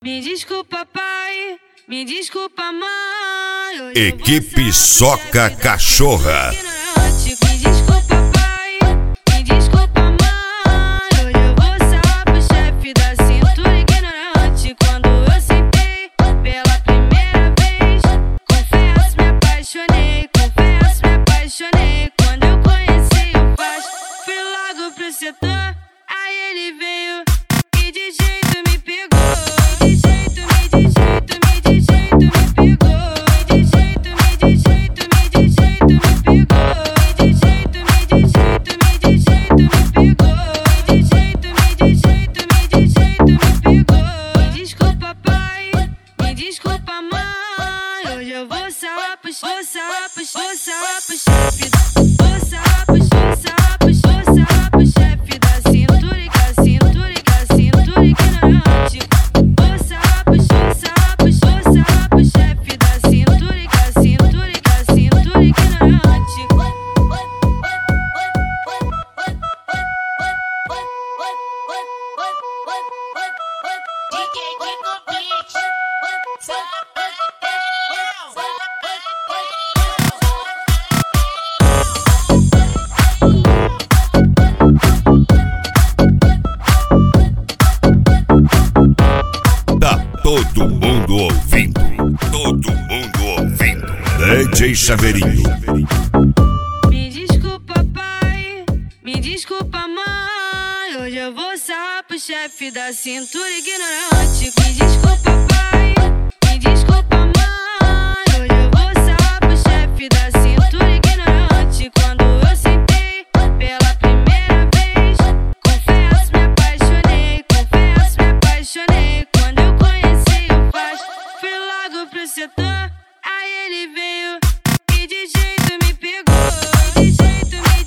Me desculpa, pai, me desculpa, mãe. Equipe Soca Cachorra. Me desculpa, pai, me desculpa, mãe. Hoje eu vou só pro chefe da cintura ignorante. Quando eu sentei pela primeira vez, confesso, me apaixonei. Confesso, me apaixonei. Quando eu conheci o Faz, fui logo pro setor. Aí ele veio e de jeito me pegou. De jeito me pegou. De jeito me pegou. De jeito me pegou. De jeito me pegou. Me desculpa, pai, me desculpa, mãe. Hoje eu vou só pro chefe. Pro chefe da cintura ignorante. Vou só pro chefe da cintura ignorante. Todo mundo ouvindo, todo mundo ouvindo. DJ Chaveirinho. Me desculpa, pai, me desculpa, mãe. Hoje eu vou só pro chefe da cintura ignorante. Me desculpa, pai, me desculpa, mãe. Hoje eu vou só pro chefe da cintura ignorante. Quando eu sentei pela primeira vez, confesso, me apaixonei. Confesso, me apaixonei. Quando eu conheci o Faz, fui logo pro setor. Aí ele veio e de jeito me pegou. De jeito me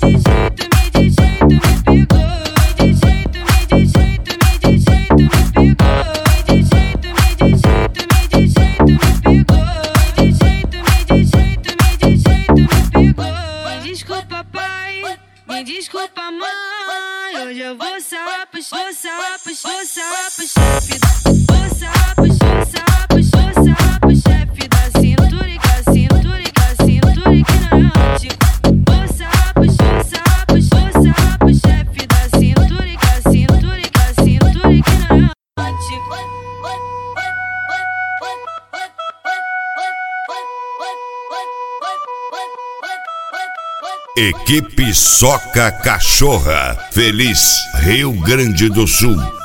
pegou. De jeito me pegou. De jeito me pegou. De jeito me pegou. Me desculpa, pai, me desculpa, mãe. Hoje eu vou só pro chefe. Vou só pro chefe da cintura ignorante. Vou só pro chefe da cintura ignorante. Equipe Soca Cachorra. Feliz Rio Grande do Sul.